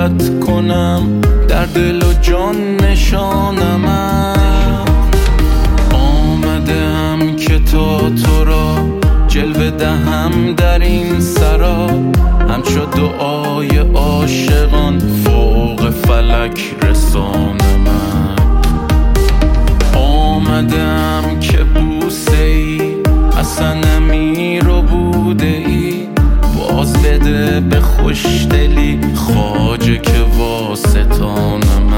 عادت کنم، در دل و جان نشانمم. آمدم که تا تو را جلوه دهم در این سرا، همچو دعای عاشقان فوق فلک رسانم. آمدم که بوسه ای حسنمی رو بوده ای، باز بده به خوشدلی خواجه که واسطانم.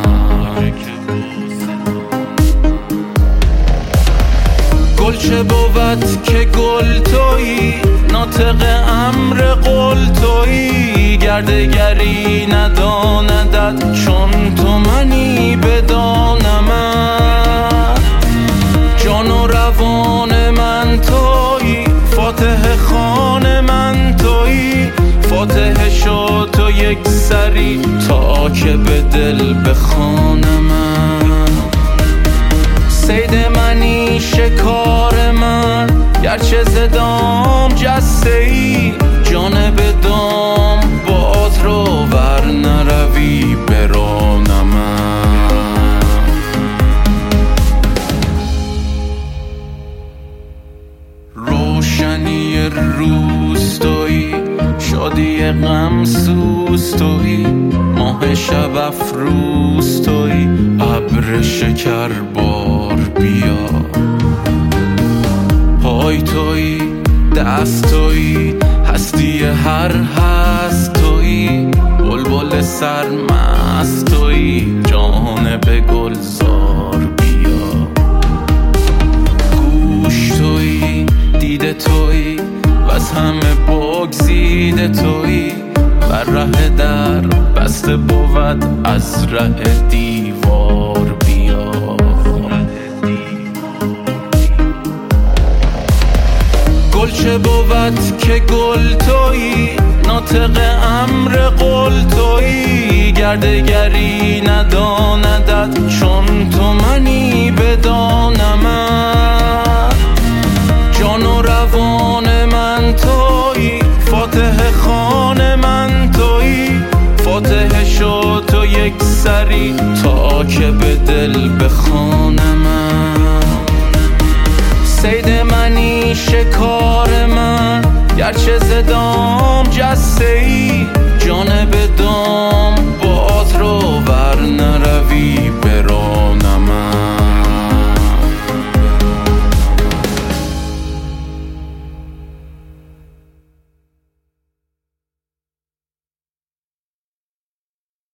گل چه بود که گل تویی، ناطق امر قول تویی، گردگری نداندت چون تو منی بدانمت. جان و روان من تویی، فاتح خان من تویی، فاتح شو تو یک سری تا که به دل بخوانمت. صید منی شکار من، گرچه زدام جسته ای، جانب دام باز رو ور نروی برانم. روشنی روز تویی، شادی غم سوز تویی، ماه شب افروز تویی، ابر شکر بار بیا. پای تویی، دست تویی، هستی هر هست تویی، بلبل سرمست تویی، جانب گلزار بیا. گوش تویی، دیده تویی، وز همه بگزیده تویی، بر ره در بسته بود از ره دیوار بیا. گل چه بود که گل تویی، ناطق امر قول تویی، گردگری نداندت چون تو منی بدانمت. جان و روان من تویی، فاتح خان من تویی، فاتح شو تو یک سری تا که به دل بخوانمت. صید منی شکار من، گرچه زدام جسته ای، جانب دام